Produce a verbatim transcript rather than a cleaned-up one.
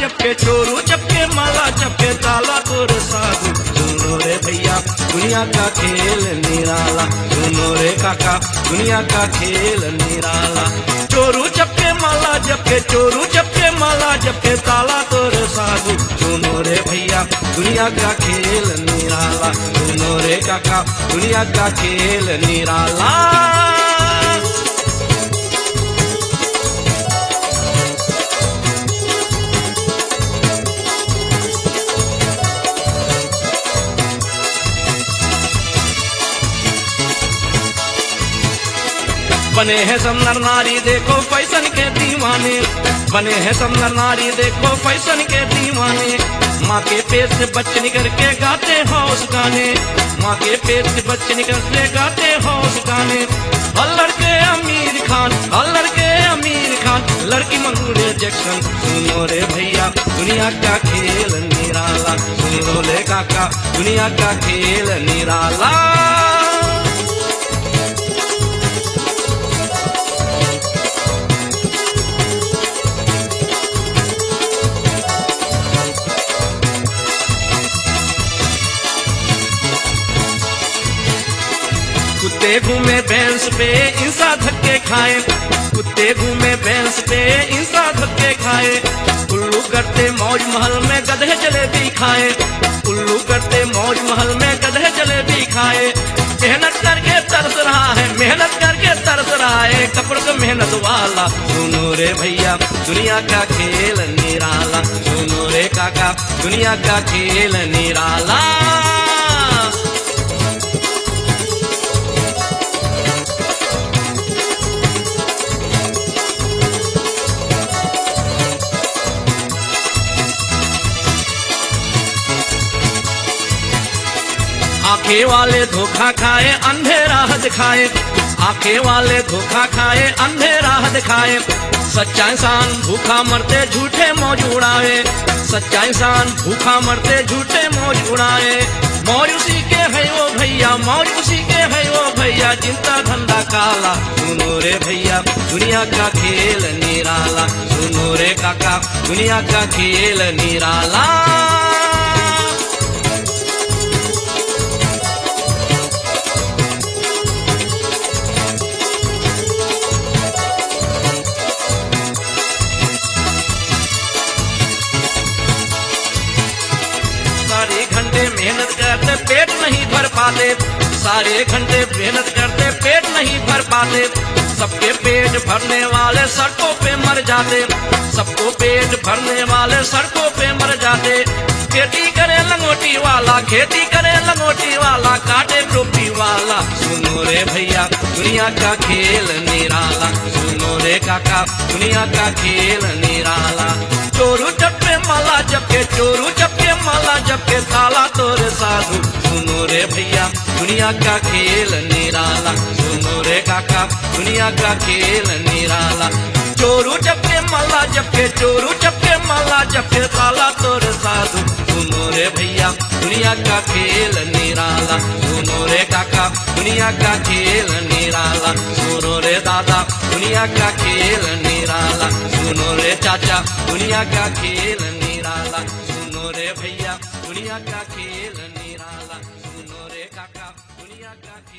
जपके चोरू जपके माला जपके ताला तोर साधु। सुनो रे भैया दुनिया का खेल निराला, सुनो रे काका दुनिया का खेल निराला। चोरू जपके माला जपके चोरू जपके माला जपके ताला तोर साधु। सुनो रे भैया दुनिया का खेल निराला, सुनो रे काका दुनिया का खेल निराला। बने हैं सब नर नारी देखो फैशन के दीवाने, बने हैं सब नर नारी देखो फैशन के दीवाने। माँ के पेट से बच्चे निकल के गाते हौस गाने, माँ के पेट से बच्चे निकल के गाते हौस गाने। हर लड़के अमीर खान, हर लड़के अमीर खान, लड़की मंगूरे जैक्सन। सुनो रे भैया दुनिया का खेल निराला, सुनो रे काका दुनिया का खेल निराला। कुत्ते घूमे भैंस पे इंसा धक्के खाए, कुत्ते घूमे भैंस पे इंसा धक्के खाए। उल्लू करते मौज महल में गधे जलेबी खाए, उल्लू करते मौज महल में गधे जलेबी खाए। मेहनत करके तरस रहा है, मेहनत करके तरस रहा है कपड़ का मेहनत वाला। सुनो रे भैया दुनिया का खेल निराला, सुनो रे काका दुनिया का खेल निराला। आंखें वाले धोखा खाए अंधेरा दिखाए, आंखें वाले धोखा खाए अंधेरा दिखाए। सच्चा इंसान भूखा मरते झूठे मौज उड़ाए, सच्चा इंसान भूखा मरते झूठे मौज उड़ाए। मौज उसी के है वो भैया, मौज उसी के है वो भैया जिनका धंधा काला। सुनो रे भैया दुनिया का खेल निराला, सुनो रे काका दुनिया का खेल निराला। सारे घंटे मेहनत करते पेट नहीं भर पाते, सारे घंटे मेहनत करते पेट नहीं भर पाते। सबके पेट भरने वाले सड़कों पे मर जाते, सबको पेट भरने वाले सड़कों पे मर जाते। खेती करे लंगोटी वाला, खेती करे लंगोटी वाला, काटे टोपी वाला। सुनो रे भैया दुनिया का खेल निराला, सुनो रे काका दुनिया का खेल निराला। चोरू जपके माला जपके चोरू जपके माला जपके ताला तोर साधु। सुनो रे भैया दुनिया का खेल निराला, सुनो रे काका दुनिया का खेल निराला। चोरू जपके माला जपके चोरू जपके माला जपके ताला तोर साधु। सुनो रे भैया दुनिया का खेल निराला, सुनो रे काका दुनिया का खेल निराला। सुनो रे दादा दुनिया का खेल निराला, सुनो रे चाचा दुनिया का खेल निराला। सुनो रे भैया दुनिया का खेल निराला, सुनो रे काका दुनिया का खेल